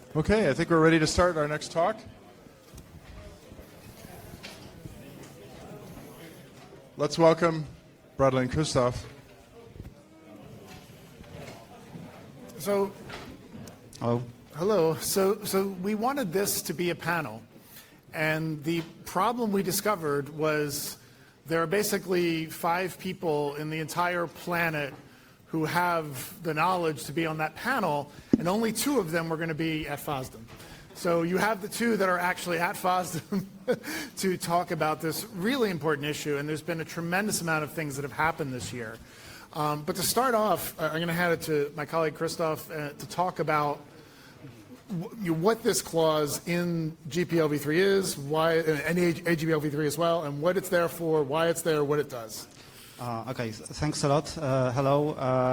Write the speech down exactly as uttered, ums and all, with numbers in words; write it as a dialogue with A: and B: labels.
A: Okay, I think we're ready to start our next talk. Let's welcome Bradley and Christoph.
B: So,
C: Hello.
B: hello. So, so we wanted this to be a panel, and the problem we discovered was there are basically five people in the entire planet who have the knowledge to be on that panel, and only two of them were going to be at FOSDEM. So you have the two that are actually at FOSDEM to talk about this really important issue, and there's been a tremendous amount of things that have happened this year. Um, but to start off, uh, I'm going to hand it to my colleague Christoph uh, to talk about w- you know, what this clause in G P L v three is, why, and A G P L v three as well, and what it's there for, why it's there, what it does.
C: Uh, okay, thanks a lot. Uh, hello. Uh,